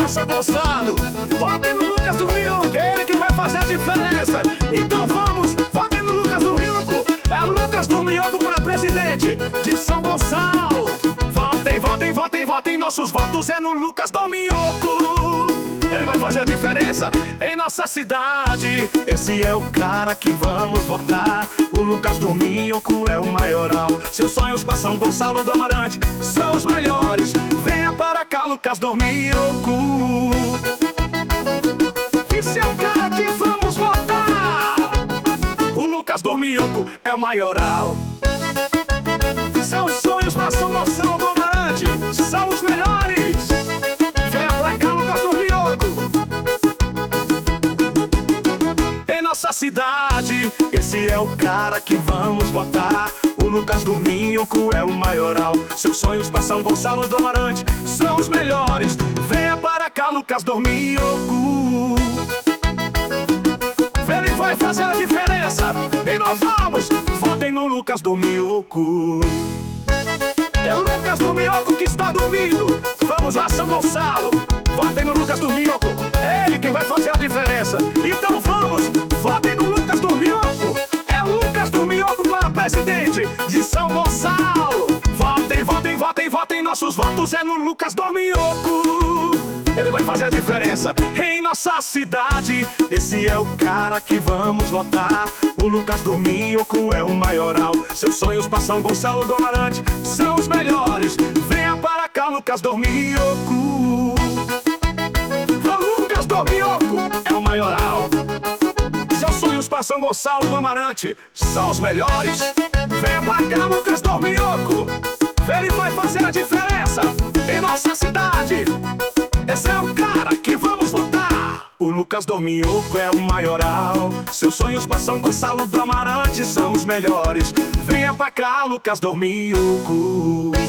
São Gonçalo. Votem no Lucas do Rio, ele que vai fazer a diferença. Então vamos, votem no Lucas do Rio. É o Lucas do Mioco para presidente de São Gonçalo. Votem, votem, votem, votem. Nossos votos é no Lucas do Mioco. Ele vai fazer a diferença em nossa cidade. Esse é o cara que vamos votar. O Lucas do Mioco é o maioral. Seus sonhos para São Gonçalo do Amarante são os melhores. Venha para cá, Lucas do Mioco. Esse é o cara que vamos votar. O Lucas do Mioco é o maioral. Seus sonhos para São Gonçalo do Amarante são os melhores. Venha para cá, Lucas do Mioco. Em nossa cidade, esse é o cara que vamos votar. O Lucas do Mioco é o maioral. Seus sonhos para São Gonçalo do Amarante são os melhores. Venha para cá, Lucas do Mioco. Ele vai fazer a diferença. E nós vamos, votem no Lucas do Mioco. É o Lucas do Mioco que está dormindo. Vamos lá, São Gonçalo. Votem no Lucas do Mioco. É ele quem vai fazer a diferença. Então vamos, votem no Lucas do Mioco. É o Lucas do Mioco para presidente de São Gonçalo. Votem, votem, votem, votem. Nossos votos é no Lucas do Mioco. Ele vai fazer a diferença em nossa cidade. Esse é o cara que vamos votar. O Lucas do Mioco é o maioral. Seus sonhos para São Gonçalo do Amarante são os melhores. Venha para cá, Lucas do Mioco. O Lucas do Mioco é o maioral. Seus sonhos para São Gonçalo do Amarante são os melhores. Venha para cá, Lucas do Mioco. Ele vai fazer a diferença em nossa cidade. Esse é o cara que vamos votar. O Lucas do Mioco é o maioral. Seus sonhos para São Gonçalo do Amarante são os melhores. Venha pra cá, Lucas do Mioco.